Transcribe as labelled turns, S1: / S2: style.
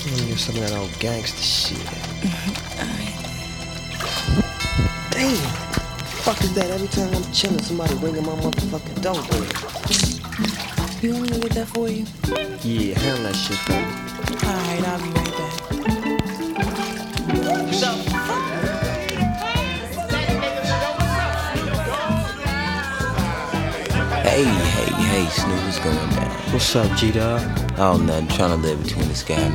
S1: Let me get some of that old gangster shit. Damn. Fuck is that? Every time I'm chilling, somebody ringing my motherfucking doorbell.
S2: You want me to get that for you?
S1: Yeah, handle that shit for me.
S2: Alright, I'll be right back.
S3: Hey, Snoop, what's going down?
S1: What's up, G-Dog?
S3: Oh, nothing. Trying to live between the sky and